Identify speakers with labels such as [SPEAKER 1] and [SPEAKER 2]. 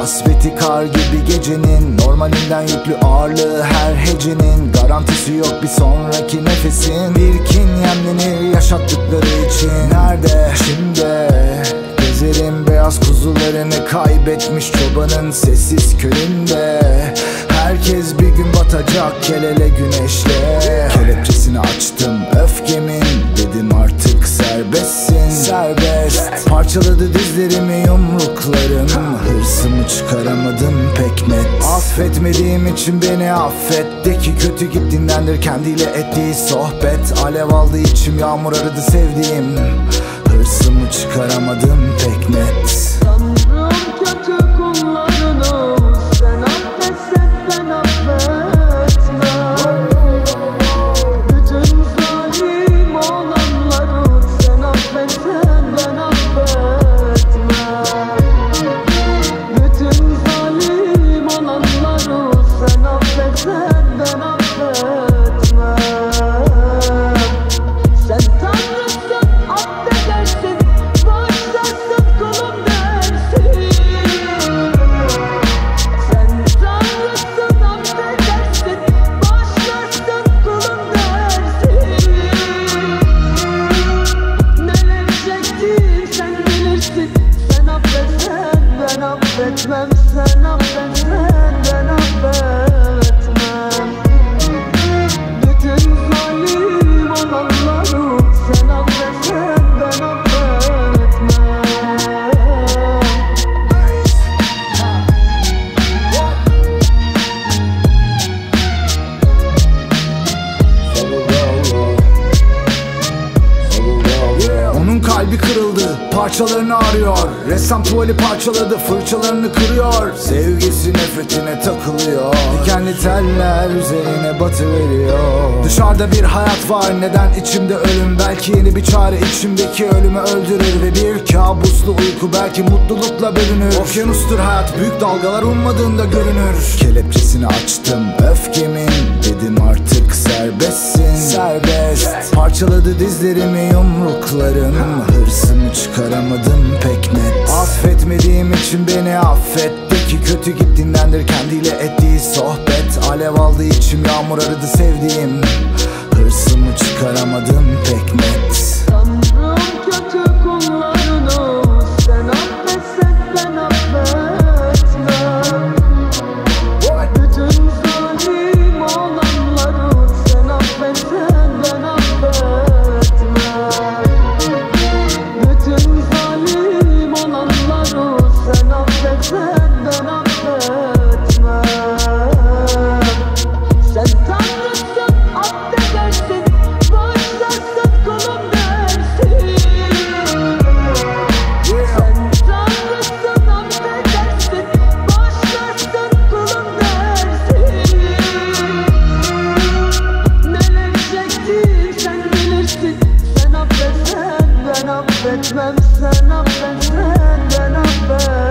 [SPEAKER 1] Kasveti kar gibi gecenin, normalinden yüklü ağırlığı her hecenin. Garantisi yok bir sonraki nefesin, bir kin yemlenir yaşattıkları için. Nerede şimdi? Gezerim beyaz kuzularını kaybetmiş çobanın sessiz köyünde. Herkes bir gün batacak el ele güneşle. Kelepçesini açtım öfkemin, dedim artık serbestsin. Serbest. Parçaladı dizlerimi yumruklarım, hırsımı çıkaramadım pek net. Affetmediğim için beni affet, de ki kötü git dinlendir kendiyle ettiği sohbet. Alev aldı içim, yağmur aradı sevdiğim, hırsımı çıkaramadım pek net.
[SPEAKER 2] Tanrım kötü kullarını sen affetsen ben affetmem. Bütün zalim olanları sen affetsen ben affetmem. Bütün zalim olanları sen affetsen ben affetmem. Sen Tanrısın, affedersin, bağışlarsın kulum dersin. Sen Tanrısın, affedersin, bağışlarsın kulum dersin. Neler çektim sen bilirsin. Sen affetsen ben affetmem. Sen affetsen ben affetmem. Bütün zalim olanları sen affetsen ben affetmem.
[SPEAKER 1] Onun kalbi kırıldı, parçalarını arıyor. Ressam tuvali parçaladı, fırçalarını kırıyor. Sevgisi nefretine takılıyor, dikenli teller üzerine batıveriyor. Dışarıda bir hayat var, neden içimde ölüm? Belki yeni bir çare içimdeki ölümü öldürür. Ve bir kabuslu uyku belki mutlulukla bölünür. Okyanustur hayat, büyük dalgalar ummadığında görünür. Kelepçesini açtım öfkemin, dedim artık serbestsin. Serbest. Parçaladı dizlerimi yumruklarım, hırsımı çıkaramadım pek net. Affetmediğim için beni affet, de ki kötü git dinlendir kendiyle ettiği sohbet. Alev aldı içim, yağmur aradı sevdiğim, hırsımı çıkaramadım pek net.
[SPEAKER 2] Tanrım kötü kullarını sen affetsen ben affetmem. Bütün zalim olanları sen affetsen ben affetmem. Bütün zalim olanları sen affetsen ben affetmem. Sen Tanrısın, affedersin, bağışlarsın kulum dersin. Sen Tanrısın, affedersin, bağışlarsın kulum dersin. Neler çektim sen bilirsin. Sen affetsen ben affetmem. Sen affetsen ben affetmem.